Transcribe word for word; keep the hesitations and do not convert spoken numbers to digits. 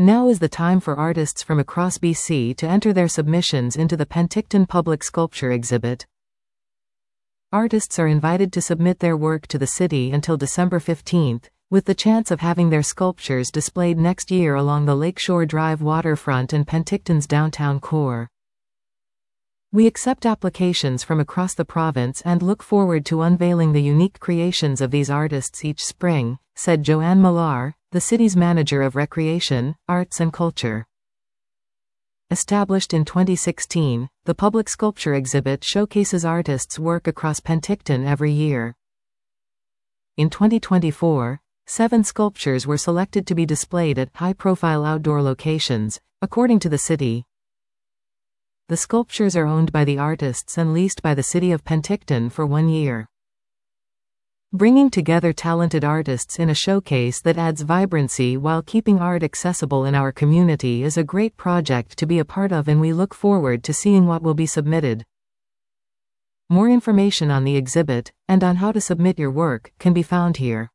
Now is the time for artists from across B C to enter their submissions into the Penticton Public Sculpture Exhibit. Artists are invited to submit their work to the city until December fifteenth, with the chance of having their sculptures displayed next year along the Lakeshore Drive waterfront and Penticton's downtown core. We accept applications from across the province and look forward to unveiling the unique creations of these artists each spring, said Joanne Millar, the city's manager of recreation, arts and culture. Established in twenty sixteen, the Public Sculpture Exhibit showcases artists' work across Penticton every year. In twenty twenty-four, seven sculptures were selected to be displayed at high-profile outdoor locations, according to the city. The sculptures are owned by the artists and leased by the city of Penticton for one year. Bringing together talented artists in a showcase that adds vibrancy while keeping art accessible in our community is a great project to be a part of, and we look forward to seeing what will be submitted. More information on the exhibit, and on how to submit your work, can be found here.